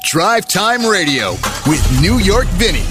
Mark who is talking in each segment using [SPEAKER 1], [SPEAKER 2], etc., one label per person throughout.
[SPEAKER 1] Drive Time Radio with New York Vinny.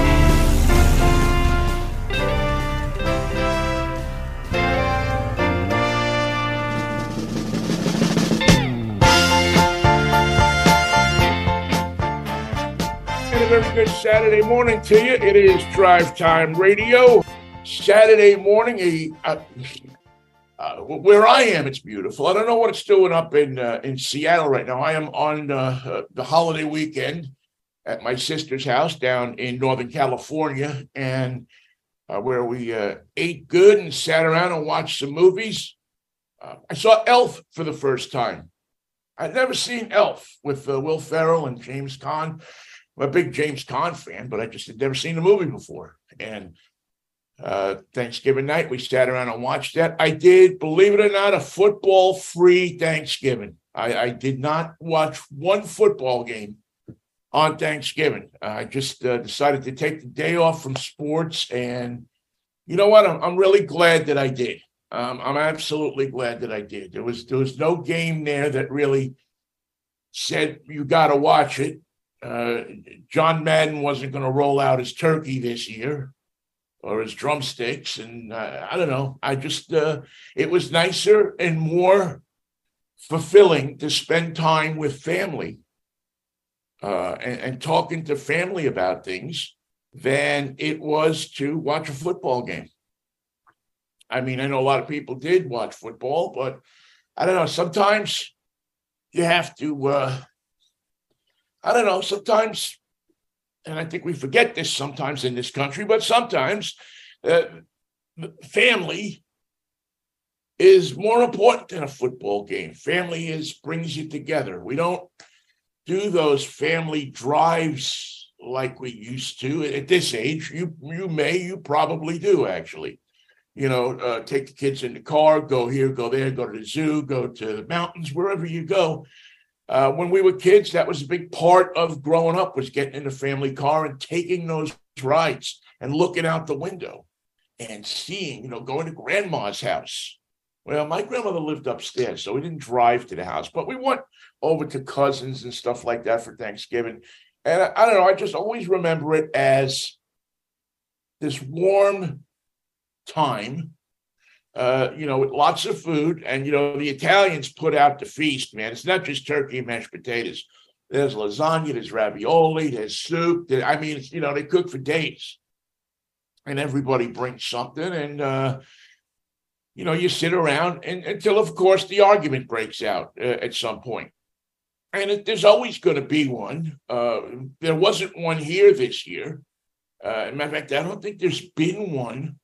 [SPEAKER 2] A very good Saturday morning to you. It is Drive Time Radio. Saturday morning, where I am, it's beautiful. I don't know what it's doing up in Seattle right now. I am on the holiday weekend at my sister's house down in Northern California, and where we ate good and sat around and watched some movies. I saw Elf for the first time. I'd never seen Elf with Will Ferrell and James Caan. I'm a big James Caan fan, but I just had never seen the movie before. And Thanksgiving night, we sat around and watched that. I did, believe it or not, a football-free Thanksgiving. I did not watch one football game on Thanksgiving. I just decided to take the day off from sports. And you know what? I'm really glad that I did. I'm absolutely glad that I did. There was no game there that really said you got to watch it. John Madden wasn't going to roll out his turkey this year or his drumsticks. And I don't know. I just, it was nicer and more fulfilling to spend time with family and talking to family about things than it was to watch a football game. I mean, I know a lot of people did watch football, but I don't know. Sometimes you have to, I don't know, sometimes, and I think we forget this sometimes in this country, but sometimes family is more important than a football game. Family brings you together. We don't do those family drives like we used to at this age. You probably do, actually. You know, take the kids in the car, go here, go there, go to the zoo, go to the mountains, wherever you go. When we were kids, that was a big part of growing up, was getting in the family car and taking those rides and looking out the window and seeing, going to grandma's house. Well, my grandmother lived upstairs, so we didn't drive to the house, but we went over to cousins and stuff like that for Thanksgiving. And I don't know, I just always remember it as this warm time. With lots of food, and the Italians put out the feast, man. It's not just turkey and mashed potatoes. There's lasagna, there's ravioli, there's soup. They cook for days, and everybody brings something, and you sit around until, of course, the argument breaks out at some point, and there's always going to be one. There wasn't one here this year. As a matter of fact, I don't think there's been one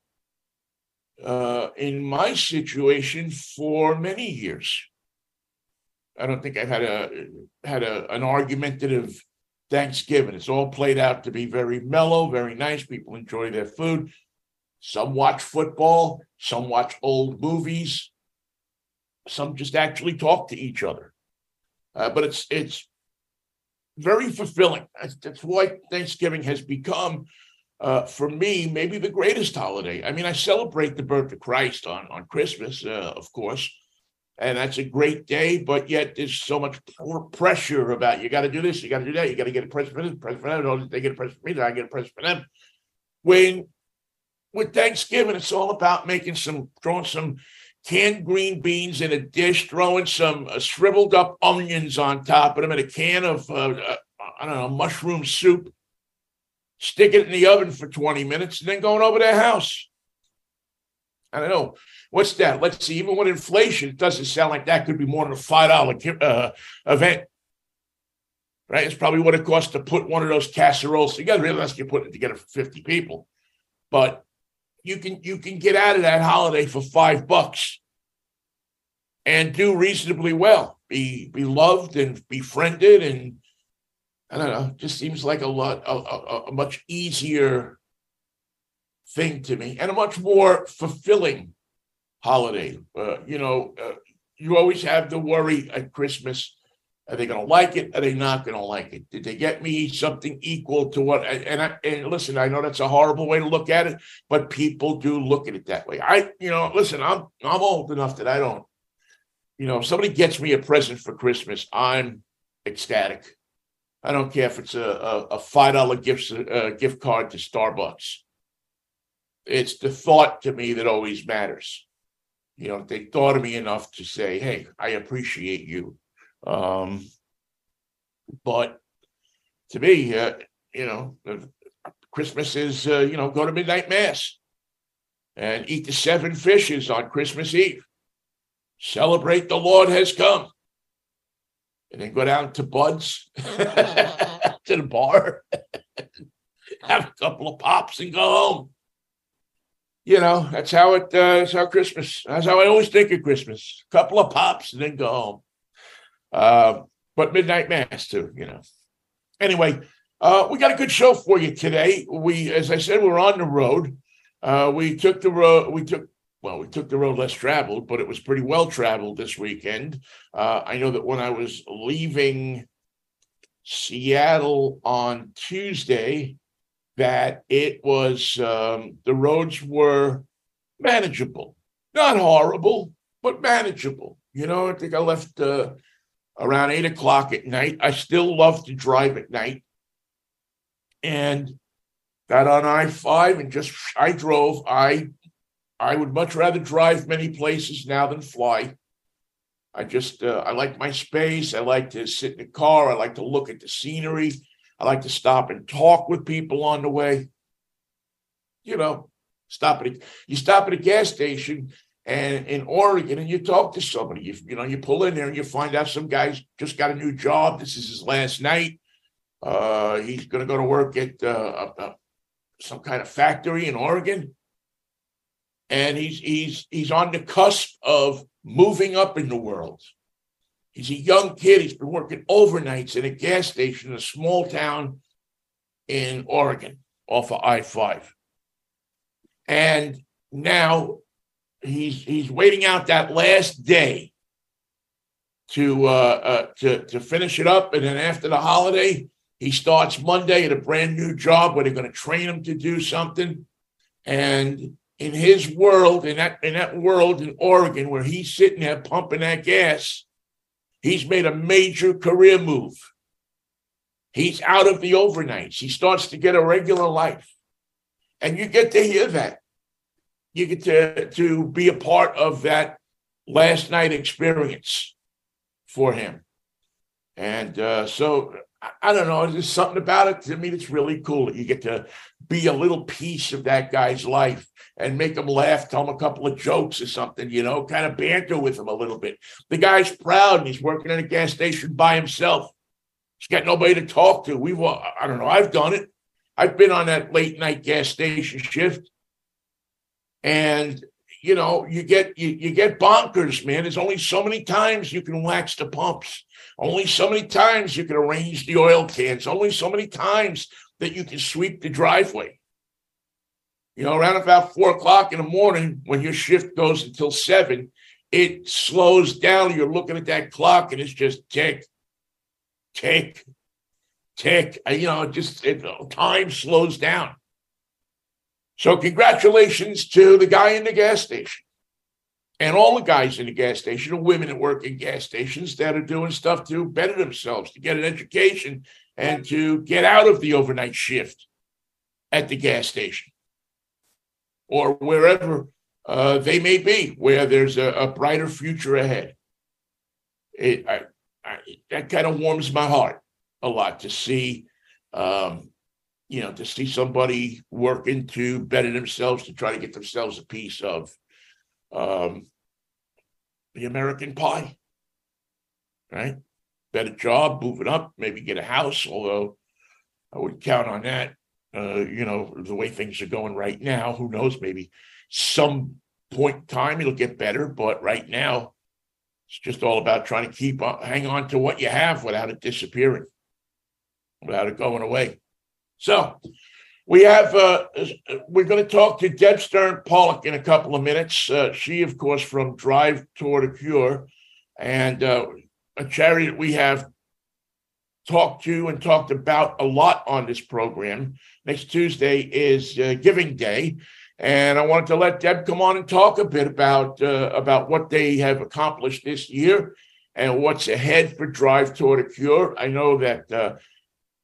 [SPEAKER 2] in my situation for many years. I don't think I've had an argumentative Thanksgiving. It's all played out to be very mellow, very nice. People enjoy their food. Some watch football. Some watch old movies. Some just actually talk to each other. But it's very fulfilling. That's why Thanksgiving has become, for me, maybe the greatest holiday. I mean, I celebrate the birth of Christ on Christmas, of course, and that's a great day, but yet there's so much pressure about, you got to do this, you got to do that, you got to get a present for this, present for that, they get a present for me, I get a present for them. When with Thanksgiving, it's all about throwing some canned green beans in a dish, throwing some shriveled up onions on top of them, and a can of, mushroom soup, stick it in the oven for 20 minutes, and then going over their house. I don't know. What's that? Let's see. Even with inflation, it doesn't sound like that could be more than a $5 event. Right? It's probably what it costs to put one of those casseroles together, unless you're putting it together for 50 people. But you can get out of that holiday for $5 and do reasonably well. Be loved and befriended, and I don't know, just seems like a much easier thing to me, and a much more fulfilling holiday. You always have the worry at Christmas: are they going to like it? Are they not going to like it? Did they get me something equal to what? And listen, I know that's a horrible way to look at it, but people do look at it that way. Listen, I'm old enough that I don't. If somebody gets me a present for Christmas, I'm ecstatic. I don't care if it's a $5 gift card to Starbucks. It's the thought to me that always matters. You know, they thought of me enough to say, hey, I appreciate you. But to me, Christmas is, go to midnight mass and eat the 7 fishes on Christmas Eve. Celebrate the Lord has come. And then go down to Bud's, to the bar, have a couple of pops and go home. That's how that's how Christmas, that's how I always think of Christmas. A couple of pops and then go home. But midnight mass too, Anyway, we got a good show for you today. As I said, we're on the road. We took the road less traveled, but it was pretty well traveled this weekend. I know that when I was leaving Seattle on Tuesday, that it was, the roads were manageable. Not horrible, but manageable. I think I left around 8 o'clock at night. I still love to drive at night. And got on I-5 and I drove. I would much rather drive many places now than fly. I like my space. I like to sit in the car. I like to look at the scenery. I like to stop and talk with people on the way. You stop at a gas station and in Oregon and you talk to somebody. You pull in there and you find out some guy's just got a new job. This is his last night. He's going to go to work at some kind of factory in Oregon. And he's on the cusp of moving up in the world. He's a young kid. He's been working overnights in a gas station in a small town in Oregon off of I-5. And now he's waiting out that last day to finish it up. And then after the holiday, he starts Monday at a brand new job where they're going to train him to do something. And in his world, in that world in Oregon, where he's sitting there pumping that gas, he's made a major career move. He's out of the overnights. He starts to get a regular life. And you get to hear that. You get to be a part of that last night experience for him. And so I don't know, there's something about it to me that's really cool that you get to be a little piece of that guy's life and make him laugh, tell him a couple of jokes or something, kind of banter with him a little bit. The guy's proud and he's working at a gas station by himself. He's got nobody to talk to. I don't know, I've done it. I've been on that late night gas station shift. And you get bonkers, man. There's only so many times you can wax the pumps. Only so many times you can arrange the oil cans. Only so many times that you can sweep the driveway. Around about 4 o'clock in the morning, when your shift goes until 7, it slows down. You're looking at that clock and it's just tick, tick, tick. Time slows down. So congratulations to the guy in the gas station and all the guys in the gas station and women that work in gas stations that are doing stuff to better themselves, to get an education and to get out of the overnight shift at the gas station or wherever they may be, where there's a brighter future ahead. That kind of warms my heart a lot to see to see somebody working to better themselves, to try to get themselves a piece of the American pie, right? Better job, moving up, maybe get a house, although I wouldn't count on that. The way things are going right now, who knows, maybe some point in time it'll get better, but right now it's just all about trying to hang on to what you have without it disappearing, without it going away. So we're going to talk to Deb Stern-Pollock in a couple of minutes. She, of course, from Drive Toward a Cure, and a charity that we have talked to and talked about a lot on this program. Next Tuesday is Giving Day, and I wanted to let Deb come on and talk a bit about what they have accomplished this year and what's ahead for Drive Toward a Cure. I know that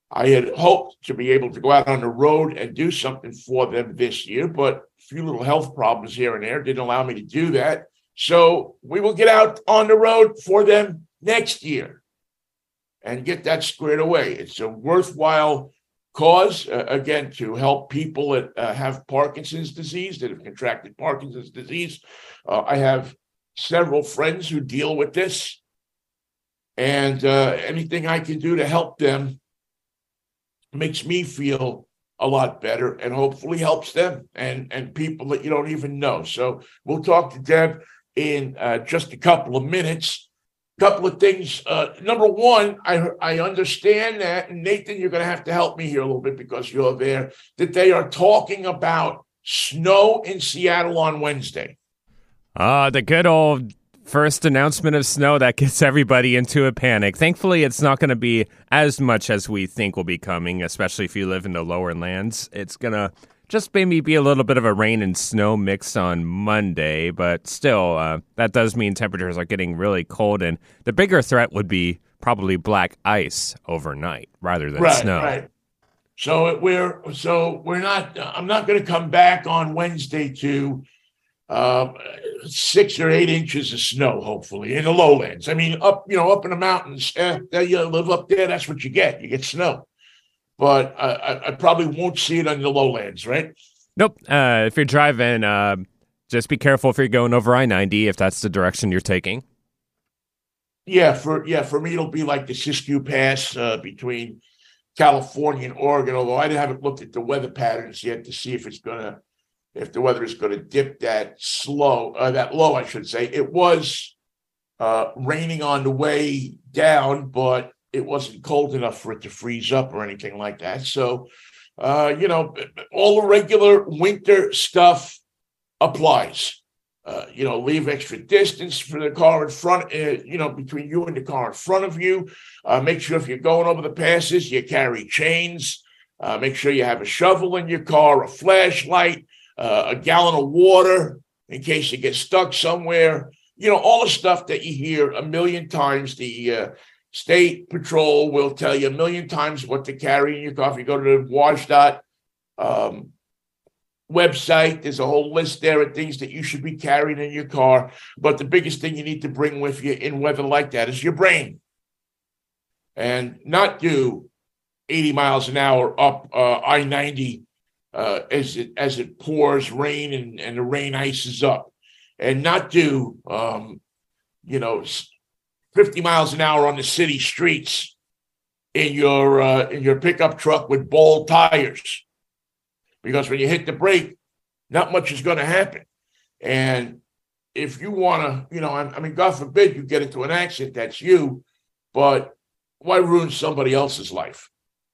[SPEAKER 2] I had hoped to be able to go out on the road and do something for them this year, but a few little health problems here and there didn't allow me to do that. So we will get out on the road for them next year and get that squared away. It's a worthwhile cause, again, to help people that have Parkinson's disease, that have contracted Parkinson's disease. I have several friends who deal with this, and anything I can do to help them makes me feel a lot better and hopefully helps them and people that you don't even know. So we'll talk to Deb in just a couple of minutes. Couple of things. Number one, I understand that, and Nathan, you're going to have to help me here a little bit because you're there, that they are talking about snow in Seattle on Wednesday.
[SPEAKER 3] The good old first announcement of snow that gets everybody into a panic. Thankfully, it's not going to be as much as we think will be coming, especially if you live in the lower lands. It's going to just maybe be a little bit of a rain and snow mix on Monday, but still, that does mean temperatures are getting really cold, and the bigger threat would be probably black ice overnight rather than snow. Right.
[SPEAKER 2] So we're not. I'm not going to come back on Wednesday to 6 or 8 inches of snow, hopefully in the lowlands. I mean, up in the mountains, you live up there. That's what you get. You get snow. But I probably won't see it on the lowlands, right?
[SPEAKER 3] Nope. If you're driving, just be careful if you're going over I-90, if that's the direction you're taking.
[SPEAKER 2] Yeah, for me, it'll be like the Siskiyou Pass between California and Oregon, although I haven't looked at the weather patterns yet to see if the weather is going to dip that low, I should say. It was raining on the way down, but it wasn't cold enough for it to freeze up or anything like that. So, all the regular winter stuff applies. Leave extra distance for the car in front, between you and the car in front of you. Make sure if you're going over the passes, you carry chains. Make sure you have a shovel in your car, a flashlight, a gallon of water in case you get stuck somewhere. All the stuff that you hear a million times. The State Patrol will tell you a million times what to carry in your car. If you go to the WSDOT website, there's a whole list there of things that you should be carrying in your car. But the biggest thing you need to bring with you in weather like that is your brain. And not do 80 miles an hour up I-90 as it pours rain and the rain ices up. And not do, 50 miles an hour on the city streets in your pickup truck with bald tires, because when you hit the brake, not much is going to happen. And if you want to, God forbid you get into an accident, that's you, but why ruin somebody else's life?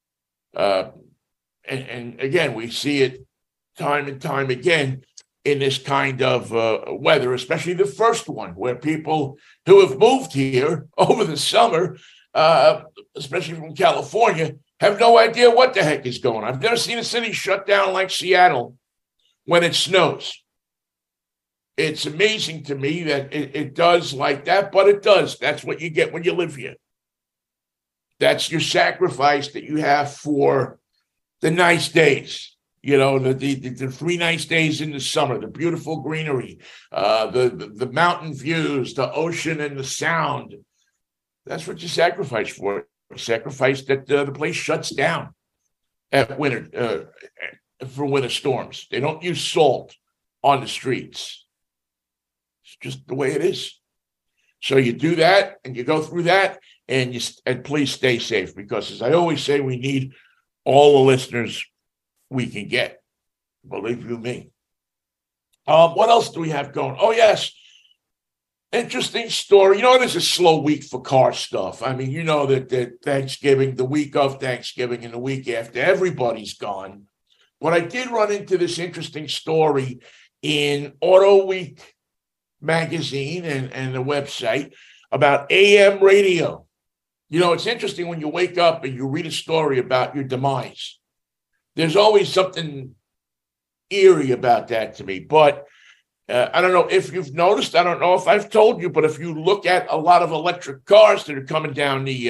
[SPEAKER 2] And again, we see it time and time again in this kind of weather, especially the first one, where people who have moved here over the summer, especially from California, have no idea what the heck is going on. I've never seen a city shut down like Seattle when it snows. It's amazing to me that it does like that, but it does. That's what you get when you live here. That's your sacrifice that you have for the nice days. The 3 nice days in the summer, the beautiful greenery, the mountain views, the ocean and the sound. That's what you sacrifice for. You sacrifice that the place shuts down at winter for winter storms. They don't use salt on the streets. It's just the way it is. So you do that and you go through that, and please stay safe, because as I always say, we need all the listeners we can get. Believe you me. What else do we have going? Oh, yes. Interesting story. There's a slow week for car stuff. I mean, that Thanksgiving, the week of Thanksgiving and the week after, everybody's gone. But I did run into this interesting story in Auto Week magazine and the website about AM radio. It's interesting when you wake up and you read a story about your demise. There's always something eerie about that to me. But I don't know if you've noticed. I don't know if I've told you, but if you look at a lot of electric cars that are coming down the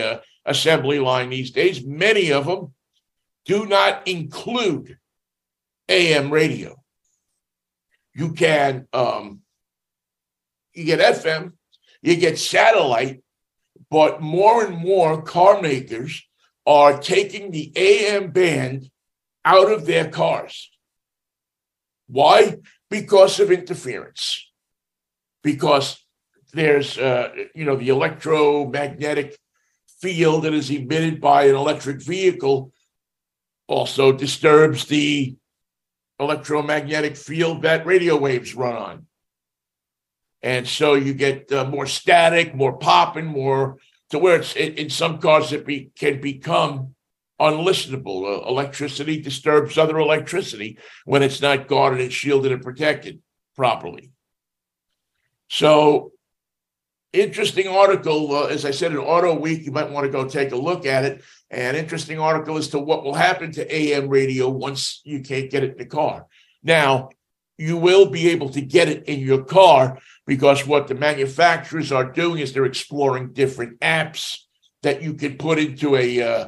[SPEAKER 2] assembly line these days. Many of them do not include AM radio. You can, you get FM, you get satellite, but more and more car makers are taking the AM band out of their cars. Why? Because of interference. Because there's, the electromagnetic field that is emitted by an electric vehicle also disturbs the electromagnetic field that radio waves run on. And so you get more static, more popping, more to where it's in some cars it can become unlistenable. Electricity disturbs other electricity when it's not guarded and shielded and protected properly. So, interesting article, as I said, in Auto Week, you might want to go take a look at it. An interesting article as to what will happen to AM radio once you can't get it in the car. Now, you will be able to get it in your car because what the manufacturers are doing is they're exploring different apps that you can put into a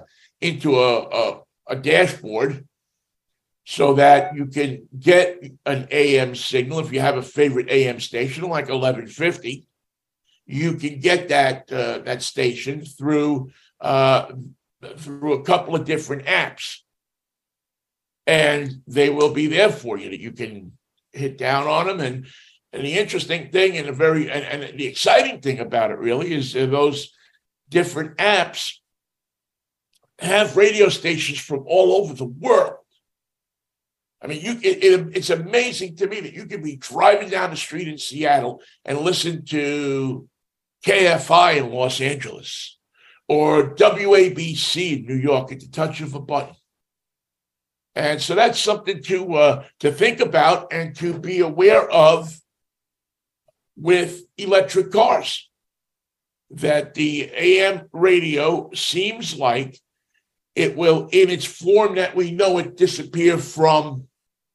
[SPEAKER 2] dashboard so that you can get an AM signal. If you have a favorite AM station like 1150, you can get that station through a couple of different apps, and they will be there for you. That you can hit down on them, and the interesting thing and the exciting thing about it really is those different apps have radio stations from all over the world. I mean, it's amazing to me that you can be driving down the street in Seattle and listen to KFI in Los Angeles or WABC in New York at the touch of a button. And so that's something to think about and to be aware of with electric cars, that the AM radio seems like it will, in its form that we know it, disappear from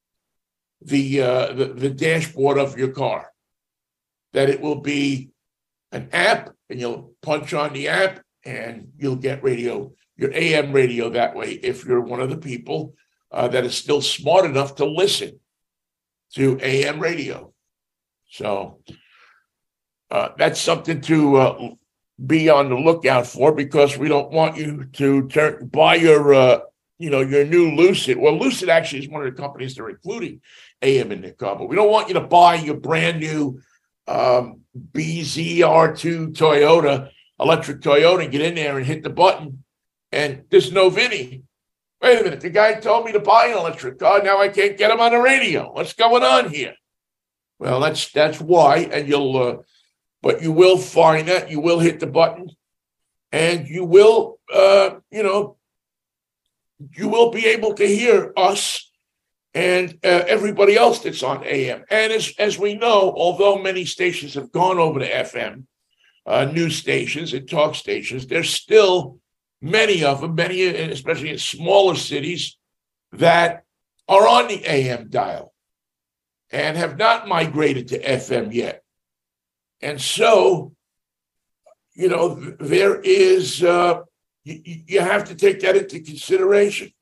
[SPEAKER 2] the dashboard of your car, that it will be an app, and you'll punch on the app and you'll get radio, your AM radio that way, if you're one of the people that is still smart enough to listen to AM radio. So that's something to be on the lookout for, because we don't want you to buy your new Lucid. Well, Lucid actually is one of the companies that are including AM in their car, but we don't want you to buy your brand new BZR2 Toyota, electric Toyota, and get in there and hit the button and there's no Vinny. Wait a minute, the guy told me to buy an electric car, now I can't get him on the radio. What's going on here? Well, that's why, and but you will find that, you will hit the button, and you will, you will be able to hear us and everybody else that's on AM. And as we know, although many stations have gone over to FM, news stations and talk stations, there's still many of them, especially in smaller cities, that are on the AM dial and have not migrated to FM yet. And so, there is, you have to take that into consideration.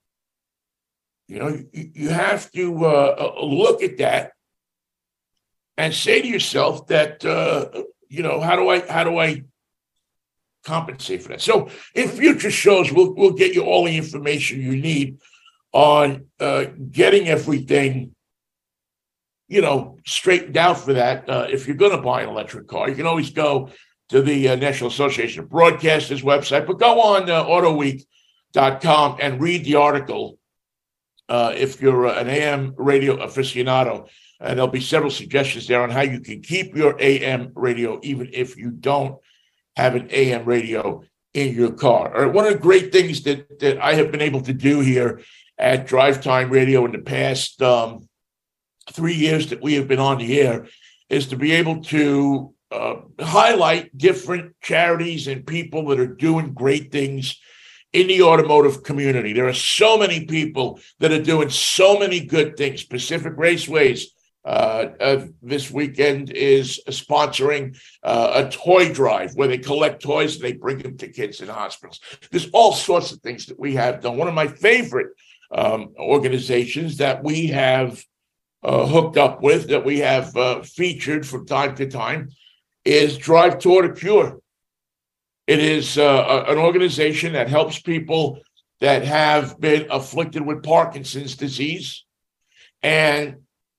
[SPEAKER 2] You have to look at that and say to yourself that, how do I compensate for that? So in future shows, we'll get you all the information you need on getting everything, straightened out for that. If you're going to buy an electric car, you can always go to the National Association of Broadcasters website, but go on autoweek.com and read the article if you're an AM radio aficionado. And there'll be several suggestions there on how you can keep your AM radio even if you don't have an AM radio in your car. One of the great things that I have been able to do here at Drive Time Radio in the past 3 years that we have been on the air is to be able to highlight different charities and people that are doing great things in the automotive community. There are so many people that are doing so many good things. Pacific Raceways This weekend is sponsoring a toy drive where they collect toys and they bring them to kids in hospitals. There's all sorts of things that we have done. One of my favorite organizations that we have hooked up with, that we have featured from time to time, is Drive Toward a Cure. It is an organization that helps people that have been afflicted with Parkinson's disease and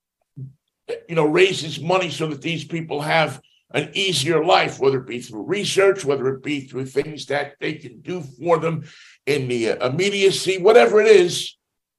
[SPEAKER 2] raises money so that these people have an easier life, whether it be through research, whether it be through things that they can do for them in the immediacy, whatever it is.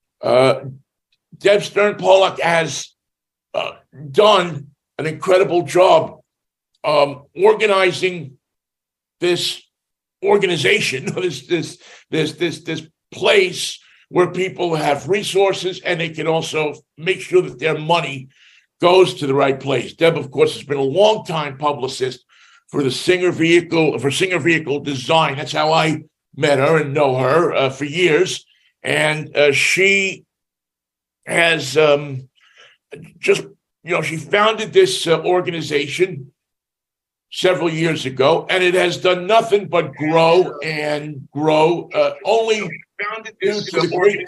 [SPEAKER 2] Deb Stern-Pollock has done an incredible job organizing this organization, this place where people have resources and they can also make sure that their money goes to the right place. Deb, of course, has been a long-time publicist for Singer Vehicle Design. That's how I met her and know her for years. And she has she founded this organization several years ago, and it has done nothing but grow and grow. Only due to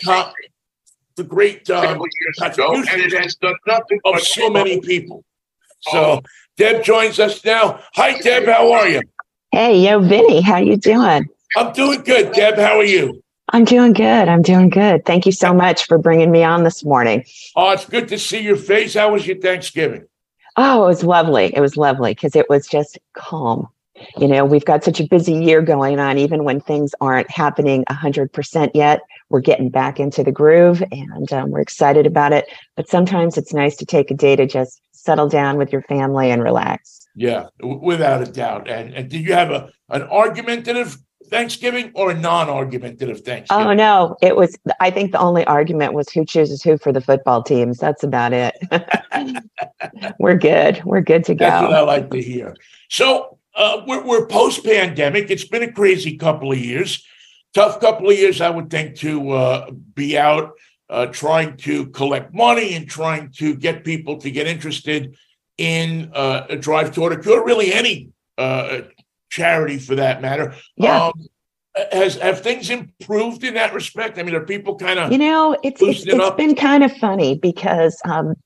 [SPEAKER 2] the great contribution, and it has done nothing of so many people. So Deb joins us now. Hi, Deb. How are you?
[SPEAKER 4] Hey, yo, Vinny. How you doing?
[SPEAKER 2] I'm doing good, Deb. How are you?
[SPEAKER 4] I'm doing good. Thank you so much for bringing me on this morning.
[SPEAKER 2] Oh, it's good to see your face. How was your Thanksgiving?
[SPEAKER 4] Oh, it was lovely. It was lovely because it was just calm. We've got such a busy year going on, even when things aren't happening 100% yet. We're getting back into the groove and we're excited about it. But sometimes it's nice to take a day to just settle down with your family and relax.
[SPEAKER 2] Yeah, without a doubt. And did you have an argumentative Thanksgiving or a non-argumentative Thanksgiving?
[SPEAKER 4] Oh, no, I think the only argument was who chooses who for the football teams. That's about it. We're good. We're good to go.
[SPEAKER 2] That's what I like to hear. So we're post-pandemic. It's been a crazy couple of years. Tough couple of years, I would think, to be out trying to collect money and trying to get people to get interested in a Drive Toward a Cure, really any charity for that matter.
[SPEAKER 4] Yeah.
[SPEAKER 2] Have things improved in that respect? I mean, are people kind of
[SPEAKER 4] it's been kind of funny because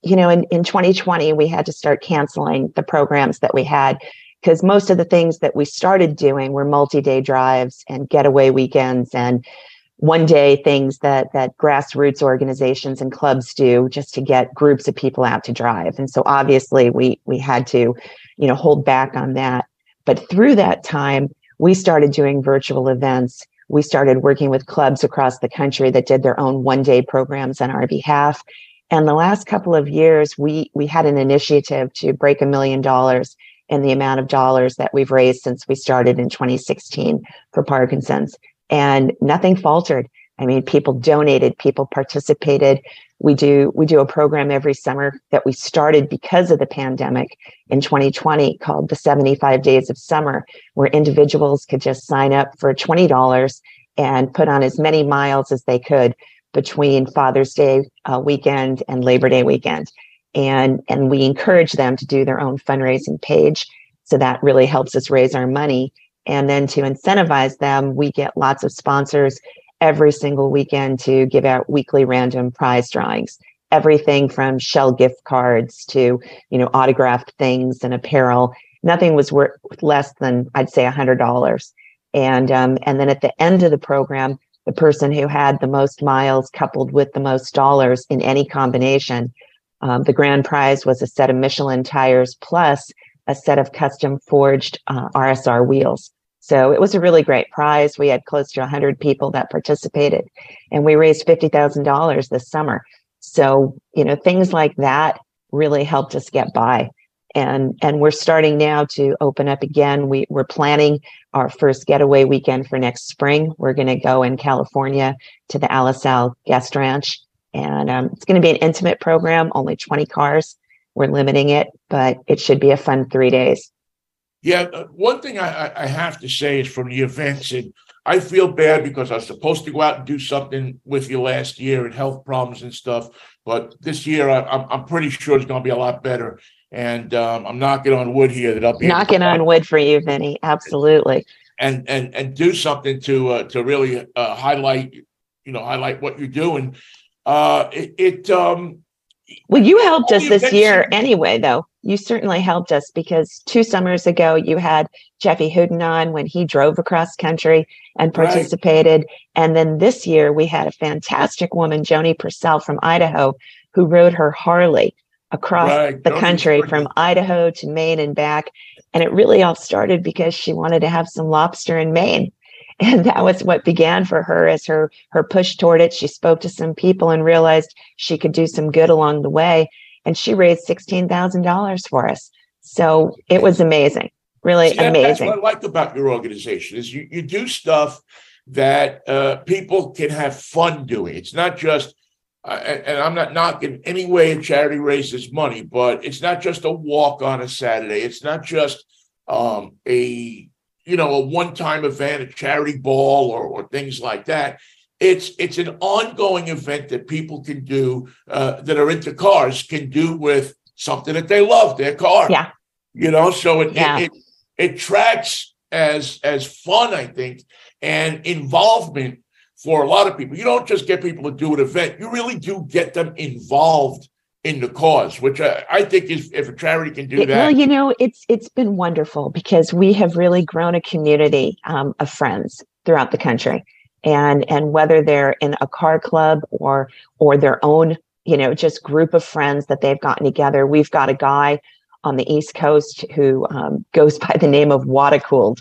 [SPEAKER 4] in 2020 we had to start canceling the programs that we had because most of the things that we started doing were multi-day drives and getaway weekends and one-day things that grassroots organizations and clubs do just to get groups of people out to drive. And so obviously we had to hold back on that. But through that time, we started doing virtual events. We started working with clubs across the country that did their own one-day programs on our behalf. And the last couple of years, we had an initiative to break $1 million in the amount of dollars that we've raised since we started in 2016 for Parkinson's. And nothing faltered. I mean, people donated, people participated. We do a program every summer that we started because of the pandemic in 2020 called the 75 Days of Summer, where individuals could just sign up for $20 and put on as many miles as they could between Father's Day weekend and Labor Day weekend. And we encourage them to do their own fundraising page. So that really helps us raise our money. And then to incentivize them, we get lots of sponsors every single weekend to give out weekly random prize drawings, everything from Shell gift cards to, autographed things and apparel. Nothing was worth less than, I'd say, $100. And then at the end of the program, the person who had the most miles coupled with the most dollars in any combination, the grand prize was a set of Michelin tires plus a set of custom forged RSR wheels. So it was a really great prize. We had close to 100 people that participated, and we raised $50,000 this summer. So, things like that really helped us get by. And we're starting now to open up again. We're planning our first getaway weekend for next spring. We're going to go in California to the Alisal Guest Ranch. And it's going to be an intimate program, only 20 cars. We're limiting it, but it should be a fun 3 days.
[SPEAKER 2] Yeah, one thing I have to say is from the events, and I feel bad because I was supposed to go out and do something with you last year and health problems and stuff. But this year, I'm pretty sure it's going to be a lot better. And I'm knocking on wood here that I'll be
[SPEAKER 4] knocking on wood for you, Vinny. Absolutely.
[SPEAKER 2] And do something to really highlight what you're doing. Well,
[SPEAKER 4] you helped us this year anyway, though. You certainly helped us because 2 summers ago, you had Jeffy Hooden on when he drove across country and participated. Right. And then this year, we had a fantastic woman, Joni Purcell from Idaho, who rode her Harley across the country from Idaho to Maine and back. And it really all started because she wanted to have some lobster in Maine. And that was what began for her as her push toward it. She spoke to some people and realized she could do some good along the way. And she raised $16,000 for us. So it was amazing, really amazing.
[SPEAKER 2] That's what I like about your organization is you do stuff that people can have fun doing. It's not just, and I'm not knocking any way a charity raises money, but it's not just a walk on a Saturday. It's not just a one-time event, a charity ball or things like that. It's an ongoing event that people can do that are into cars can do with something that they love, their car.
[SPEAKER 4] Yeah.
[SPEAKER 2] So it tracks as fun, I think, and involvement for a lot of people. You don't just get people to do an event. You really do get them involved in the cause, which I think is, if a charity can do that.
[SPEAKER 4] Well, it's been wonderful because we have really grown a community of friends throughout the country. And whether they're in a car club or their own, just group of friends that they've gotten together. We've got a guy on the East Coast who goes by the name of Watercooled.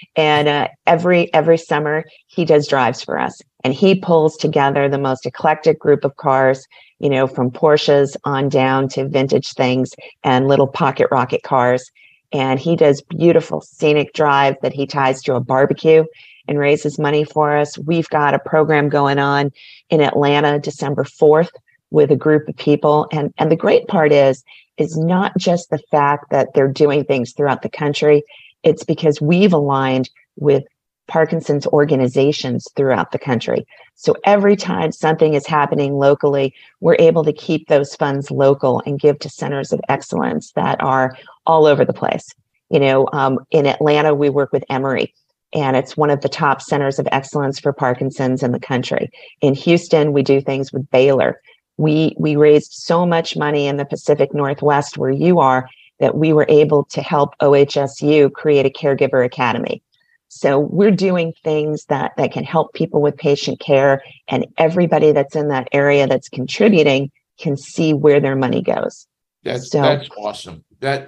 [SPEAKER 4] And every summer he does drives for us. And he pulls together the most eclectic group of cars, from Porsches on down to vintage things and little pocket rocket cars. And he does beautiful scenic drive that he ties to a barbecue and raises money for us. We've got a program going on in Atlanta, December 4th, with a group of people. And the great part is not just the fact that they're doing things throughout the country. It's because we've aligned with Parkinson's organizations throughout the country. So every time something is happening locally, we're able to keep those funds local and give to centers of excellence that are all over the place. In Atlanta, we work with Emory, and it's one of the top centers of excellence for Parkinson's in the country. In Houston, we do things with Baylor. We raised so much money in the Pacific Northwest where you are that we were able to help OHSU create a caregiver academy. So we're doing things that can help people with patient care, and everybody that's in that area that's contributing can see where their money goes.
[SPEAKER 2] That's awesome.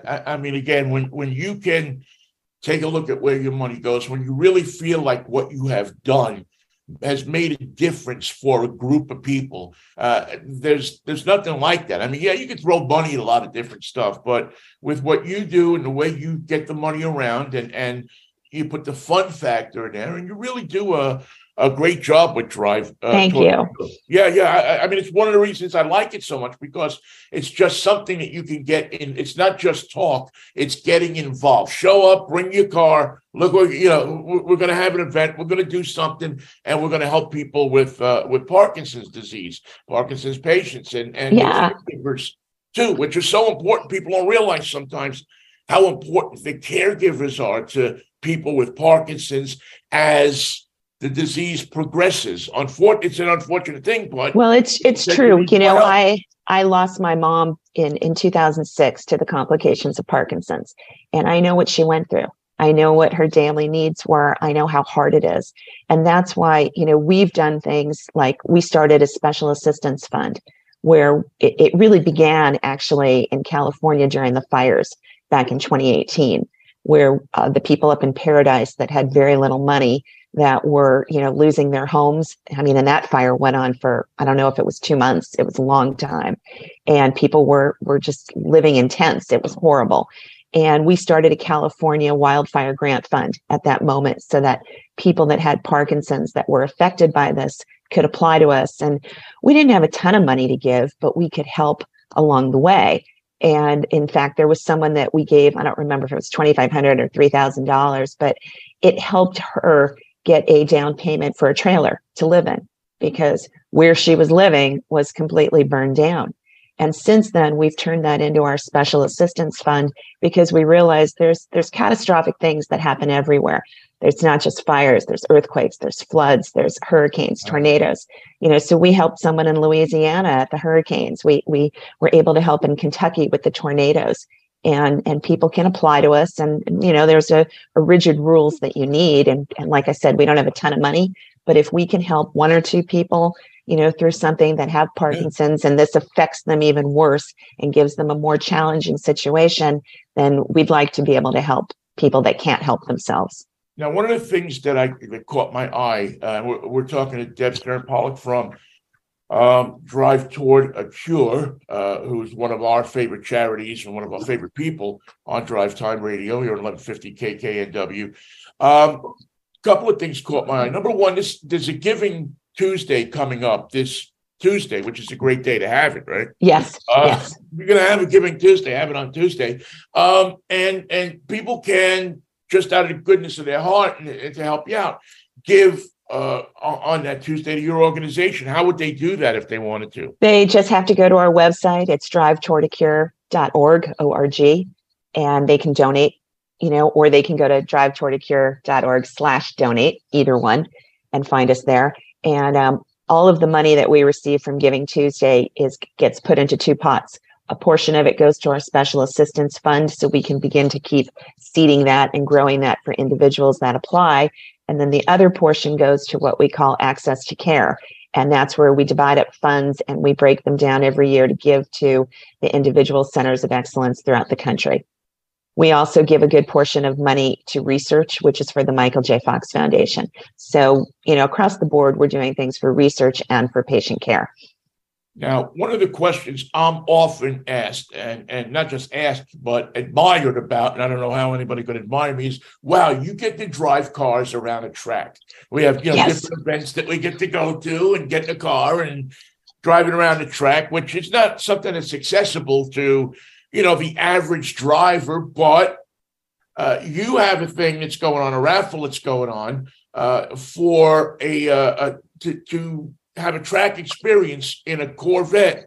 [SPEAKER 2] Again, when you can take a look at where your money goes, when you really feel like what you have done has made a difference for a group of people, there's nothing like that. You can throw money at a lot of different stuff, but with what you do and the way you get the money around and you put the fun factor in there, and you really do a great job with Drive.
[SPEAKER 4] Thank you.
[SPEAKER 2] Yeah. It's one of the reasons I like it so much, because it's just something that you can get in. It's not just talk; it's getting involved. Show up, bring your car. Look, we're going to have an event. We're going to do something, and we're going to help people with Parkinson's disease, Parkinson's patients, and caregivers too, which is so important. People don't realize sometimes how important the caregivers are to people with Parkinson's as the disease progresses. It's an unfortunate thing, but
[SPEAKER 4] it's true. I lost my mom in 2006 to the complications of Parkinson's, and I know what she went through. I know what her daily needs were. I know how hard it is. And that's why, we've done things like we started a special assistance fund where it really began actually in California during the fires back in 2018, where the people up in Paradise that had very little money that were, losing their homes. And that fire went on for, I don't know if it was 2 months. It was a long time. And people were just living in tents. It was horrible. And we started a California wildfire grant fund at that moment so that people that had Parkinson's that were affected by this could apply to us. And we didn't have a ton of money to give, but we could help along the way. And in fact, there was someone that we gave, I don't remember if it was $2,500 or $3,000, but it helped her get a down payment for a trailer to live in, because where she was living was completely burned down. And since then, we've turned that into our special assistance fund, because we realize there's catastrophic things that happen everywhere. There's not just fires, there's earthquakes, there's floods, there's hurricanes, tornadoes. So we helped someone in Louisiana at the hurricanes. We were able to help in Kentucky with the tornadoes. And people can apply to us. And there's a rigid rules that you need. And like I said, we don't have a ton of money, but if we can help one or two people, through something that have Parkinson's, and this affects them even worse and gives them a more challenging situation, then we'd like to be able to help people that can't help themselves.
[SPEAKER 2] Now, one of the things that caught my eye, we're talking to Deb Stern-Pollock from Drive Toward a Cure, who's one of our favorite charities and one of our favorite people on Drive Time Radio here at 1150 KKNW. Couple of things caught my eye. Number one, there's a Giving Tuesday coming up this Tuesday, which is a great day to have it, right?
[SPEAKER 4] Yes. Yes.
[SPEAKER 2] We're going to have a Giving Tuesday, have it on Tuesday. And people can, just out of the goodness of their heart and to help you out, give on that Tuesday to your organization. How would they do that if they wanted to? They
[SPEAKER 4] just have to go to our website. It's drivetowardacure.org, O-R-G, and they can donate, or they can go to drivetowardacure.org/donate, either one, and find us there. And all of the money that we receive from Giving Tuesday gets put into two pots. A portion of it goes to our special assistance fund, so we can begin to keep seeding that and growing that for individuals that apply. And then the other portion goes to what we call Access to Care. And that's where we divide up funds and we break them down every year to give to the individual centers of excellence throughout the country. We also give a good portion of money to research, which is for the Michael J. Fox Foundation. So, across the board, we're doing things for research and for patient care.
[SPEAKER 2] Now, one of the questions I'm often asked, and not just asked, but admired about, and I don't know how anybody could admire me, is, wow, you get to drive cars around a track. We have,
[SPEAKER 4] Yes.
[SPEAKER 2] different events that we get to go to and get in a car and driving around the track, which is not something that's accessible to, the average driver, but you have a thing that's going on, a raffle that's going on for to have a track experience in a Corvette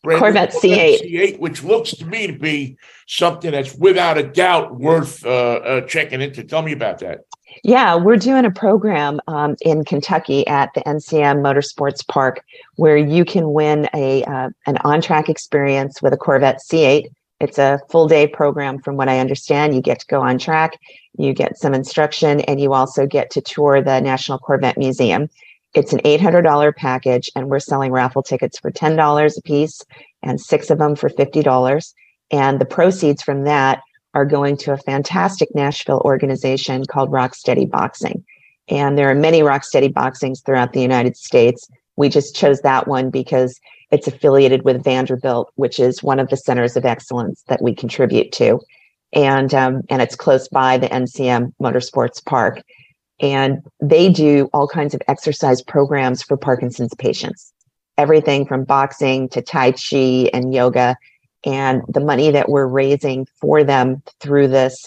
[SPEAKER 4] C8,
[SPEAKER 2] which looks to me to be something that's without a doubt worth checking into. Tell me about that.
[SPEAKER 4] Yeah, we're doing a program in Kentucky at the NCM Motorsports Park where you can win an on-track experience with a Corvette C8. It's a full-day program from what I understand. You get to go on track, you get some instruction, and you also get to tour the National Corvette Museum. It's an $800 package, and we're selling raffle tickets for $10 a piece and 6 of them for $50. And the proceeds from that are going to a fantastic Nashville organization called Rocksteady Boxing. And there are many Rocksteady Boxings throughout the United States. We just chose that one because it's affiliated with Vanderbilt, which is one of the centers of excellence that we contribute to. And it's close by the NCM Motorsports Park. And they do all kinds of exercise programs for Parkinson's patients, everything from boxing to Tai Chi and yoga. And the money that we're raising for them through this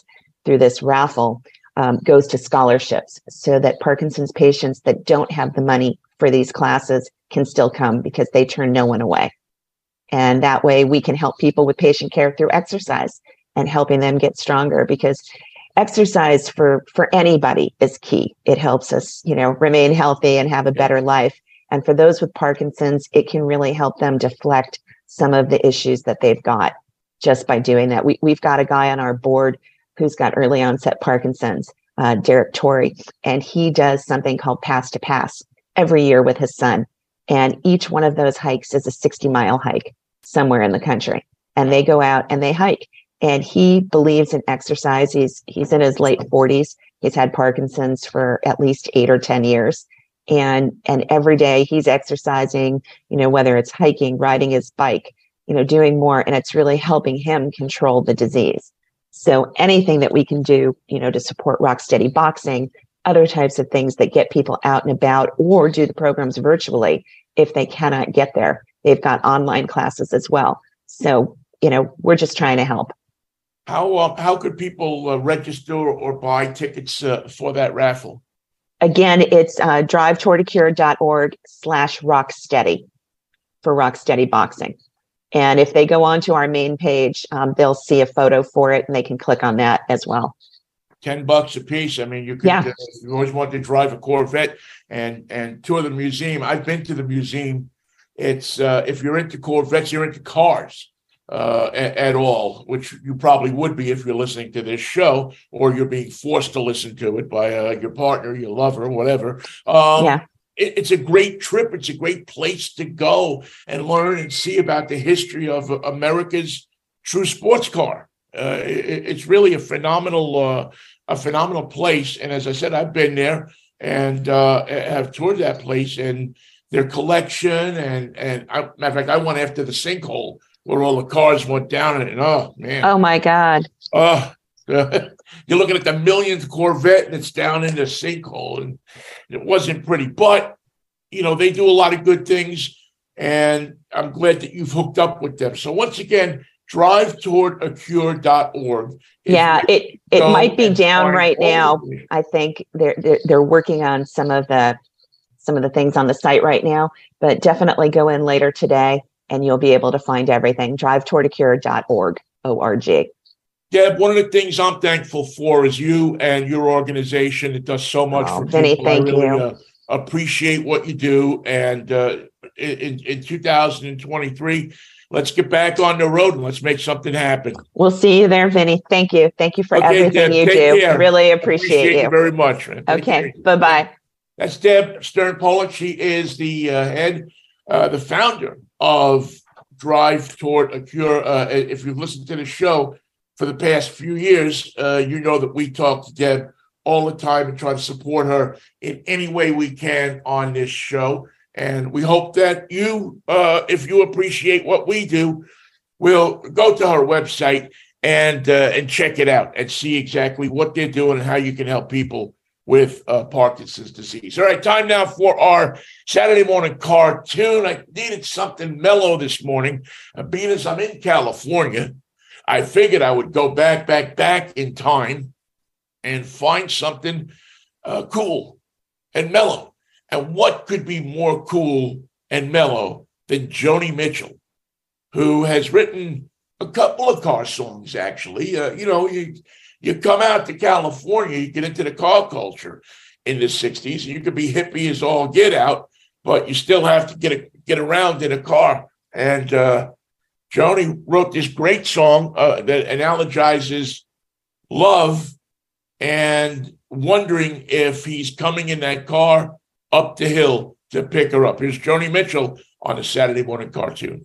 [SPEAKER 4] raffle goes to scholarships, so that Parkinson's patients that don't have the money for these classes can still come, because they turn no one away. And that way we can help people with patient care through exercise and helping them get stronger, because exercise for anybody is key. It helps us, remain healthy and have a better life. And for those with Parkinson's, it can really help them deflect some of the issues that they've got just by doing that. We've got a guy on our board who's got early onset Parkinson's, Derek Torrey, and he does something called Pass to Pass every year with his son. And each one of those hikes is a 60-mile hike somewhere in the country. And they go out and they hike. And he believes in exercise. He's in his late 40s. He's had Parkinson's for at least 8 or 10 years. And every day he's exercising, whether it's hiking, riding his bike, doing more. And it's really helping him control the disease. So anything that we can do, to support Rocksteady Boxing, other types of things that get people out and about, or do the programs virtually if they cannot get there. They've got online classes as well. So, we're just trying to help.
[SPEAKER 2] How could people register or buy tickets for that raffle?
[SPEAKER 4] Again, it's drivetowardacure.org/rocksteady for Rocksteady Boxing. And if they go onto our main page, they'll see a photo for it, and they can click on that as well.
[SPEAKER 2] $10 a piece. I mean, you could,
[SPEAKER 4] Yeah.
[SPEAKER 2] if you always want to drive a Corvette and tour the museum. I've been to the museum. It's if you're into Corvettes, you're into cars at all, which you probably would be if you're listening to this show, or you're being forced to listen to it by your partner, your lover, whatever.
[SPEAKER 4] Yeah.
[SPEAKER 2] It's a great trip. It's a great place to go and learn and see about the history of America's true sports car. It's really a phenomenal place. And as I said, I've been there and have toured that place and their collection. And matter of fact, I went after the sinkhole where all the cars went down in it. Oh man!
[SPEAKER 4] Oh my God!
[SPEAKER 2] You're looking at the millionth Corvette and it's down in the sinkhole, and it wasn't pretty. But they do a lot of good things, and I'm glad that you've hooked up with them. So once again, drivetowardacure.org.
[SPEAKER 4] Yeah, it might be down right now. I think they're working on some of the things on the site right now, but definitely go in later today and you'll be able to find everything. drivetowardacure.org. O-R-G.
[SPEAKER 2] Deb, one of the things I'm thankful for is you and your organization. It does so much for
[SPEAKER 4] Vinny,
[SPEAKER 2] people.
[SPEAKER 4] thank
[SPEAKER 2] I really,
[SPEAKER 4] you.
[SPEAKER 2] Appreciate what you do. And in 2023, let's get back on the road and let's make something happen.
[SPEAKER 4] We'll see you there, Vinny. Thank you. Thank you for everything
[SPEAKER 2] Deb,
[SPEAKER 4] you do.
[SPEAKER 2] Care.
[SPEAKER 4] Really appreciate you
[SPEAKER 2] very much. Man.
[SPEAKER 4] Okay. Bye-bye.
[SPEAKER 2] That's Deb Stern-Pollock. She is the the founder of Drive Toward a Cure. If you've listened to the show for the past few years, you know that we talk to Deb all the time and try to support her in any way we can on this show. And we hope that you, if you appreciate what we do, will go to her website and check it out and see exactly what they're doing and how you can help people with Parkinson's disease. All right, time now for our Saturday morning cartoon. I needed something mellow this morning. Being as I'm in California, I figured I would go back in time and find something cool and mellow. And what could be more cool and mellow than Joni Mitchell, who has written a couple of car songs, actually. You come out to California, you get into the car culture in the 60s, and you could be hippie as all get out, but you still have to get around in a car. And Joni wrote this great song that analogizes love and wondering if he's coming in that car up the hill to pick her up. Here's Joni Mitchell on the Saturday morning cartoon.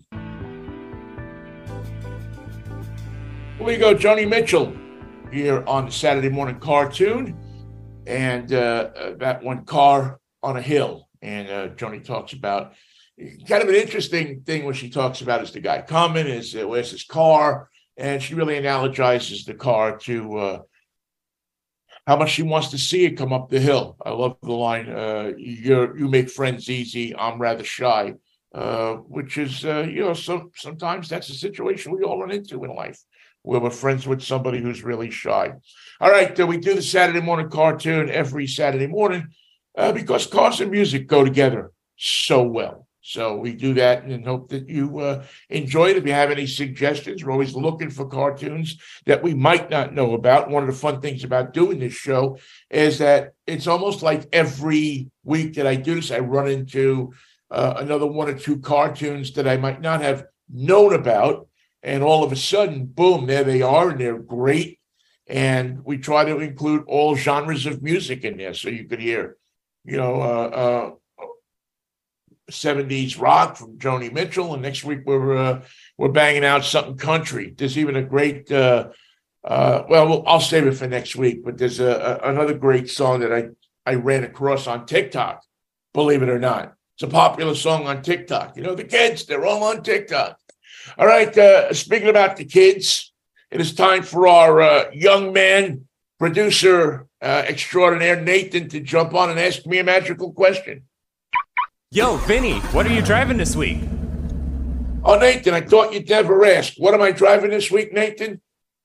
[SPEAKER 2] Here we go, Joni Mitchell here on the Saturday morning cartoon, and that one, car on a hill. And Joni talks about kind of an interesting thing when she talks about is the guy coming, where's his car, and she really analogizes the car to how much she wants to see it come up the hill. I love the line, you make friends easy, I'm rather shy, which is, sometimes that's a situation we all run into in life, where we're friends with somebody who's really shy. All right, we do the Saturday morning cartoon every Saturday morning because cars and music go together so well. So we do that and hope that you enjoy it. If you have any suggestions, we're always looking for cartoons that we might not know about. One of the fun things about doing this show is that it's almost like every week that I do this, I run into another one or two cartoons that I might not have known about. And all of a sudden, boom, there they are, and they're great. And we try to include all genres of music in there. So you could hear, 70s rock from Joni Mitchell. And next week, we're banging out something country. There's even a great, I'll save it for next week. But there's another great song that I ran across on TikTok, believe it or not. It's a popular song on TikTok. The kids, they're all on TikTok. All right, speaking about the kids, it is time for our young man, producer extraordinaire, Nathan, to jump on and ask me a magical question.
[SPEAKER 3] Yo, Vinny, what are you driving this week?
[SPEAKER 2] Oh, Nathan, I thought you'd never ask. What am I driving this week, Nathan?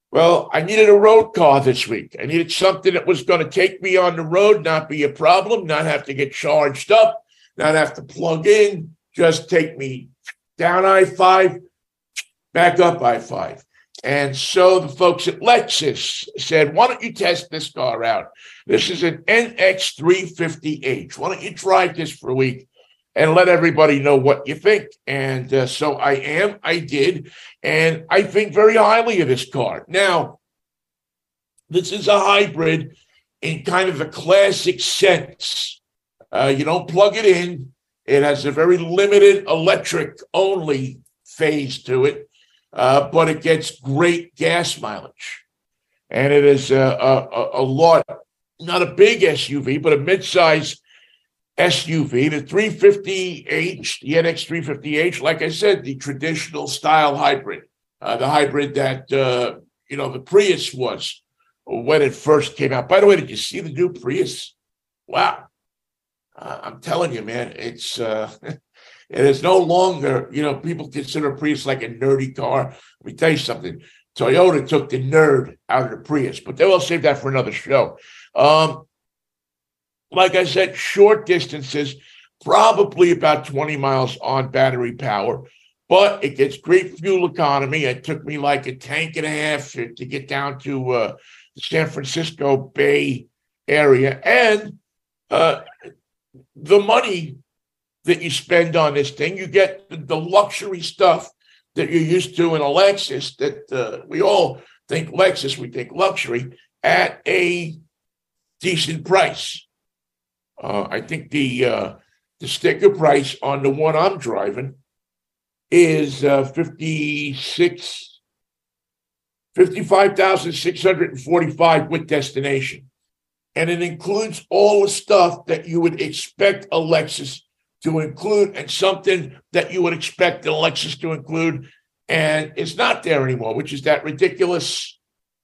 [SPEAKER 2] Well, I needed a road car this week. I needed something that was going to take me on the road, not be a problem, not have to get charged up, not have to plug in, just take me down I-5, back up I-5. And so the folks at Lexus said, why don't you test this car out? This is an NX350H. Why don't you drive this for a week and let everybody know what you think? And so I did, and I think very highly of this car. Now, this is a hybrid in kind of a classic sense. You don't plug it in. It has a very limited electric-only phase to it, but it gets great gas mileage. And it is a lot, not a big SUV, but a mid-size SUV, the 350H, the NX350H, like I said, the traditional style hybrid, the hybrid that, the Prius was when it first came out. By the way, did you see the new Prius? Wow. I'm telling you, man, it's it is no longer, people consider Prius like a nerdy car. Let me tell you something. Toyota took the nerd out of the Prius, but they will save that for another show. Like I said, short distances, probably about 20 miles on battery power, but it gets great fuel economy. It took me like a tank and a half to get down to the San Francisco Bay Area. And the money that you spend on this thing, you get the luxury stuff that you're used to in a Lexus, that we all think Lexus, we think luxury, at a decent price. I think the sticker price on the one I'm driving is $55,645 with destination. And it includes all the stuff that you would expect a Lexus to include, and something that you would expect a Lexus to include, and it's not there anymore, which is that ridiculous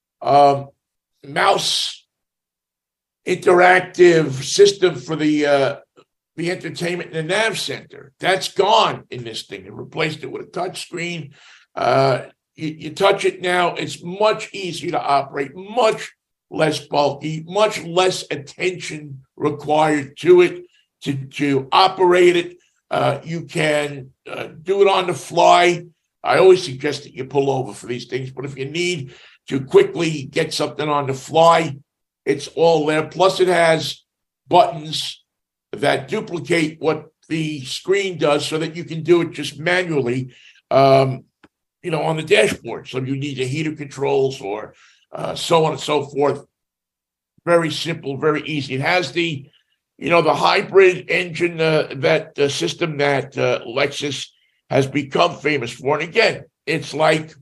[SPEAKER 2] mouse interactive system for the entertainment in the nav center. That's gone in this thing. They replaced it with a touch screen. You touch it now, it's much easier to operate, much less bulky, much less attention required to it to operate it. You can do it on the fly. I always suggest that you pull over for these things, but if you need to quickly get something on the fly, it's all there. Plus, it has buttons that duplicate what the screen does so that you can do it just manually, on the dashboard. So you need the heater controls or so on and so forth. Very simple, very easy. It has the hybrid engine, that system that Lexus has become famous for. And again, it's like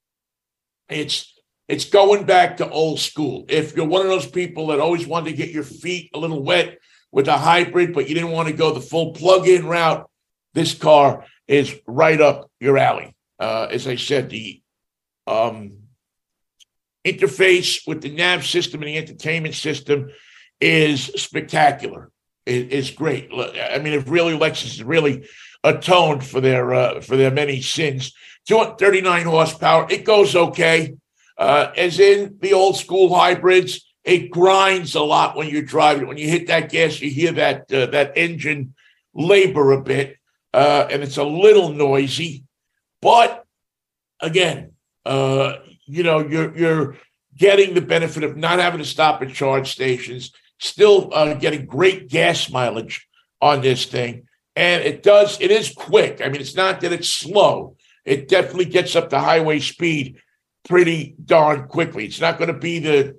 [SPEAKER 2] it's going back to old school. If you're one of those people that always wanted to get your feet a little wet with a hybrid, but you didn't want to go the full plug-in route, this car is right up your alley. As I said, the interface with the nav system and the entertainment system is spectacular. It is great. I mean, Lexus has really atoned for their many sins. 239 horsepower. It goes okay. As in the old school hybrids, it grinds a lot when you drive it. When you hit that gas, you hear that engine labor a bit, and it's a little noisy. But again, you're getting the benefit of not having to stop at charge stations, still getting great gas mileage on this thing. And it is quick. I mean, it's not that it's slow. It definitely gets up to highway speed pretty darn quickly. It's not going to be the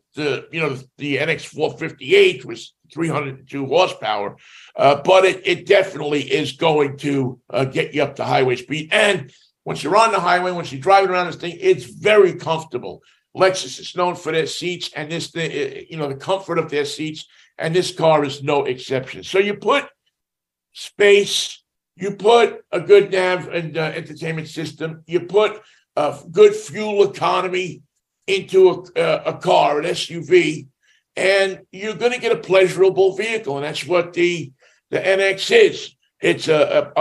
[SPEAKER 2] NX450H with 302 horsepower, but it definitely is going to get you up to highway speed. And once you're on the highway, once you're driving around this thing, it's very comfortable. Lexus is known for their seats and this thing, the comfort of their seats, and this car is no exception. So you put space, you put a good nav and entertainment system, you put a good fuel economy into a car, an SUV, and you're going to get a pleasurable vehicle, and that's what the NX is. It's a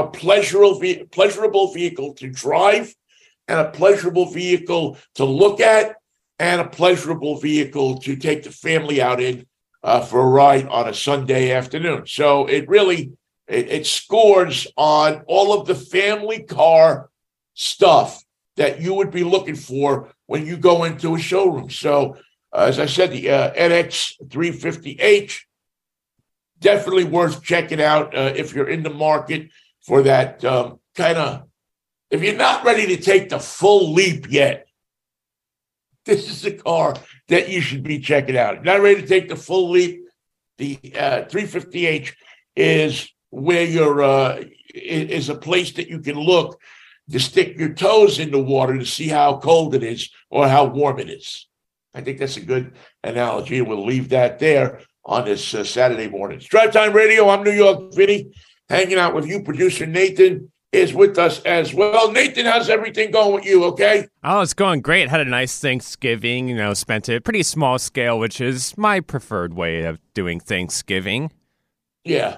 [SPEAKER 2] pleasurable vehicle to drive and a pleasurable vehicle to look at and a pleasurable vehicle to take the family out in for a ride on a Sunday afternoon. So it scores on all of the family car stuff that you would be looking for when you go into a showroom. So as I said, the NX 350H, definitely worth checking out if you're in the market for that if you're not ready to take the full leap yet, this is a car that you should be checking out. If you're not ready to take the full leap, the 350H is where is a place that you can look to stick your toes in the water to see how cold it is or how warm it is. I think that's a good analogy. We'll leave that there on this Saturday morning. It's Drive Time Radio. I'm New York Vinny, hanging out with you. Producer Nathan is with us as well. Nathan, how's everything going with you? Okay.
[SPEAKER 3] Oh, it's going great. Had a nice Thanksgiving. Spent it a pretty small scale, which is my preferred way of doing Thanksgiving.
[SPEAKER 2] Yeah.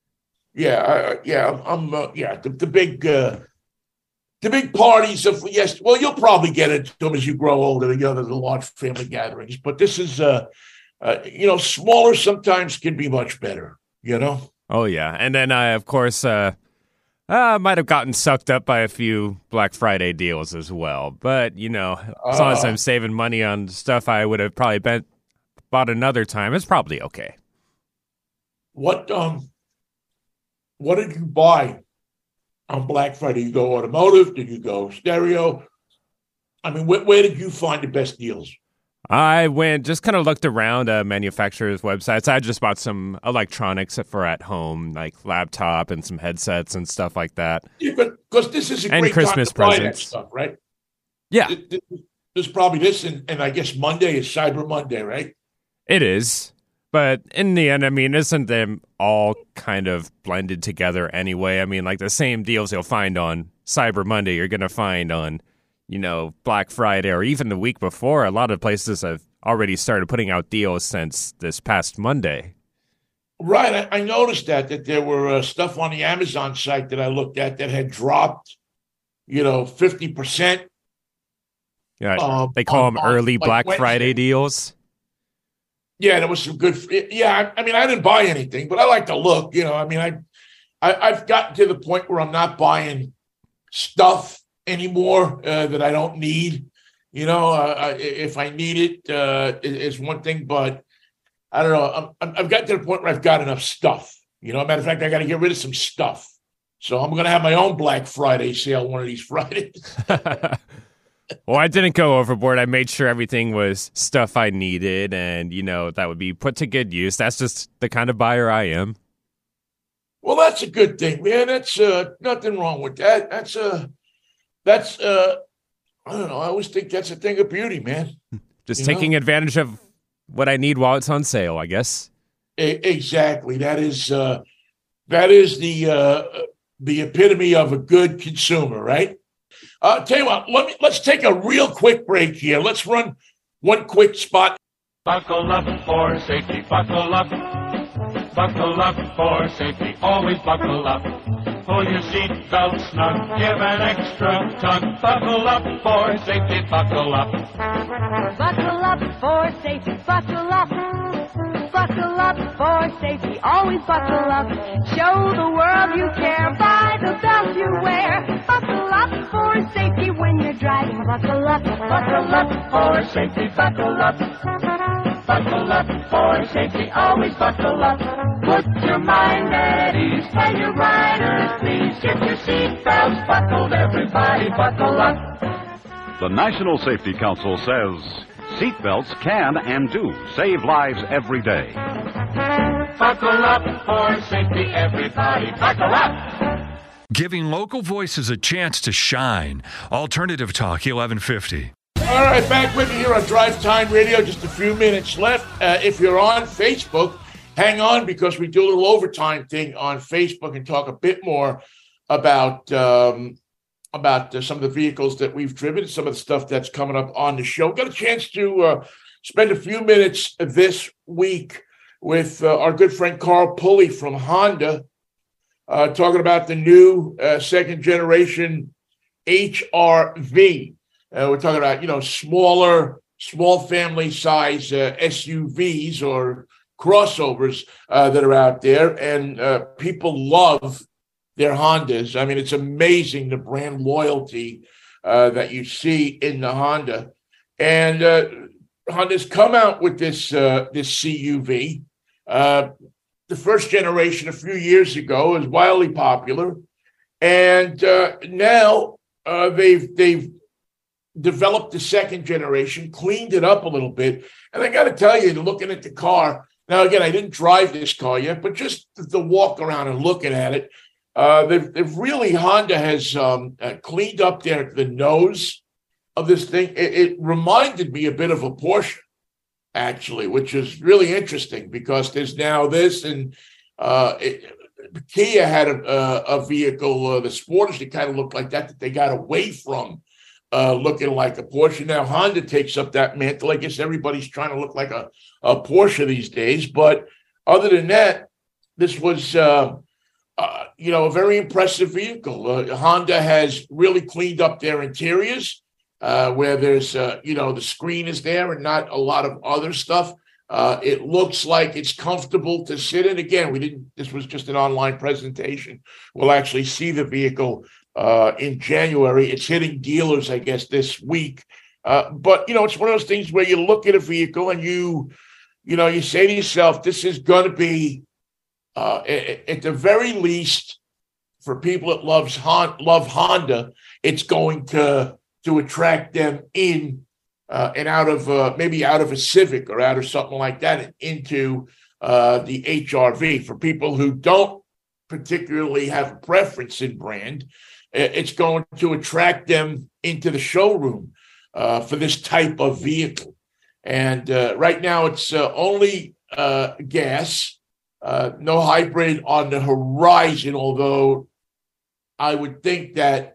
[SPEAKER 2] The big parties of yes. Well, you'll probably get into them as you grow older. The large family gatherings, but this is smaller sometimes can be much better.
[SPEAKER 3] Oh yeah, and then I of course might have gotten sucked up by a few Black Friday deals as well. But as long as I'm saving money on stuff I would have probably bought another time, it's probably okay.
[SPEAKER 2] What did you buy on Black Friday? You go automotive? Did you go stereo? I mean, where did you find the best deals?
[SPEAKER 3] I just kind of looked around manufacturers' websites. I just bought some electronics for at home, like laptop and some headsets and stuff like that.
[SPEAKER 2] Yeah, because this is a great
[SPEAKER 3] Christmas
[SPEAKER 2] time to buy that
[SPEAKER 3] presents.
[SPEAKER 2] stuff, right?
[SPEAKER 3] Yeah.
[SPEAKER 2] There's probably this, and I guess Monday is Cyber Monday, right?
[SPEAKER 3] It is. But in the end, I mean, isn't them all kind of blended together anyway? I mean, like the same deals you'll find on Cyber Monday, you're going to find on Black Friday or even the week before. A lot of places have already started putting out deals since this past Monday.
[SPEAKER 2] Right. I noticed that there were stuff on the Amazon site that I looked at that had dropped, 50%.
[SPEAKER 3] Yeah, they call them early Black Friday deals.
[SPEAKER 2] Yeah, there was some good. Yeah, I mean, I didn't buy anything, but I like to look. I mean, I've gotten to the point where I'm not buying stuff anymore that I don't need. If I need it, is one thing, but I don't know. I've gotten to the point where I've got enough stuff. Matter of fact, I got to get rid of some stuff. So I'm going to have my own Black Friday sale one of these Fridays.
[SPEAKER 3] Well, I didn't go overboard. I made sure everything was stuff I needed and, that would be put to good use. That's just the kind of buyer I am.
[SPEAKER 2] Well, that's a good thing, man. That's nothing wrong with that. That's I don't know. I always think that's a thing of beauty, man.
[SPEAKER 3] Just taking advantage of what I need while it's on sale, I guess.
[SPEAKER 2] Exactly. That is the epitome of a good consumer, right? Tell you what, let's take a real quick break here. Let's run one quick spot.
[SPEAKER 5] Buckle up for safety, buckle up. Buckle up for safety, always buckle up. Pull your seat belt snug, give an extra tug. Buckle up for safety, buckle up.
[SPEAKER 6] Buckle up for safety, buckle up. Buckle up for safety, always buckle up. Show the world you care by the belt you wear. Buckle up for safety when you're driving. Buckle up
[SPEAKER 5] For safety, buckle up. Buckle up for safety, always buckle up. Put your mind at ease, tell your riders please. Get your seat belts buckled, everybody buckle up.
[SPEAKER 7] The National Safety Council says seatbelts can and do save lives every day.
[SPEAKER 5] Buckle up for safety, everybody buckle up.
[SPEAKER 8] Giving local voices a chance to shine. Alternative Talk 1150.
[SPEAKER 2] All right, back with you here on Drive Time Radio. Just a few minutes left. If you're on Facebook, hang on because we do a little overtime thing on Facebook and talk a bit more about some of the vehicles that we've driven, some of the stuff that's coming up on the show. Got a chance to spend a few minutes this week with our good friend Carl Pulley from Honda, talking about the new second generation HR-V. We're talking about, smaller, small family size SUVs or crossovers that are out there, and people love their Hondas. I mean, it's amazing the brand loyalty that you see in the Honda. And Honda's come out with this CUV. The first generation a few years ago is wildly popular, and now they've developed the second generation, cleaned it up a little bit. And I got to tell you, looking at the car now, again, I didn't drive this car yet, but just the walk around and looking at it, they've really, Honda has cleaned up the nose of this thing. It reminded me a bit of a Porsche, actually, which is really interesting because there's now this, and Kia had a vehicle, the Sportage, that kind of looked like that they got away from looking like a Porsche. Now Honda takes up that mantle. I guess everybody's trying to look like a Porsche these days. But other than that, this was a very impressive vehicle. Honda has really cleaned up their interiors, where there's the screen is there and not a lot of other stuff. It looks like it's comfortable to sit in. Again, this was just an online presentation. We'll actually see the vehicle in January. It's hitting dealers, I guess, this week. But it's one of those things where you look at a vehicle and you say to yourself, this is going to be, at the very least, for people that love Honda, it's going to attract them in and out of maybe out of a Civic or out of something like that and into the HRV. For people who don't particularly have a preference in brand, it's going to attract them into the showroom for this type of vehicle. And right now it's only gas, no hybrid on the horizon, although I would think that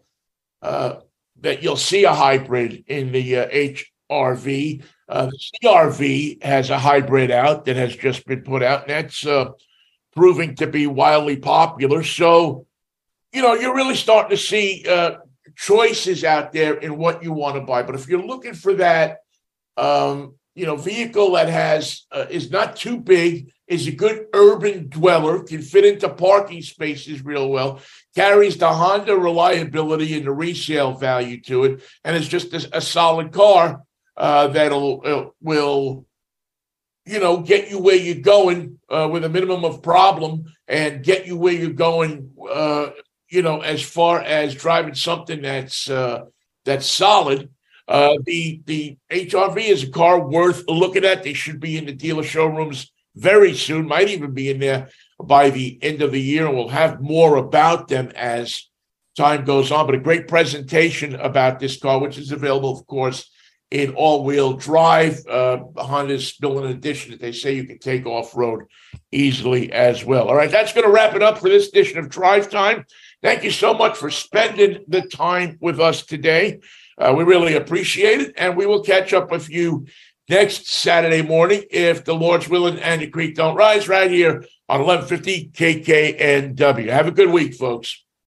[SPEAKER 2] you'll see a hybrid in the HRV. The CRV has a hybrid out that has just been put out, and that's proving to be wildly popular. So, you're really starting to see choices out there in what you want to buy. But if you're looking for that, vehicle that has is not too big, is a good urban dweller, can fit into parking spaces real well, carries the Honda reliability and the resale value to it, and is just a solid car that'll will get you where you're going with a minimum of problem, and get you where you're going as far as driving something that's solid. The HRV is a car worth looking at. They should be in the dealer showrooms very soon, might even be in there by the end of the year, and we'll have more about them as time goes on. But a great presentation about this car, which is available, of course, in all-wheel drive. Honda's still an addition that they say you can take off-road easily as well. All right, that's going to wrap it up for this edition of Drive Time. Thank you so much for spending the time with us today. We really appreciate it, and we will catch up with you next Saturday morning, if the Lord's willing and the creek don't rise, right here on 1150 KKNW. Have a good week, folks.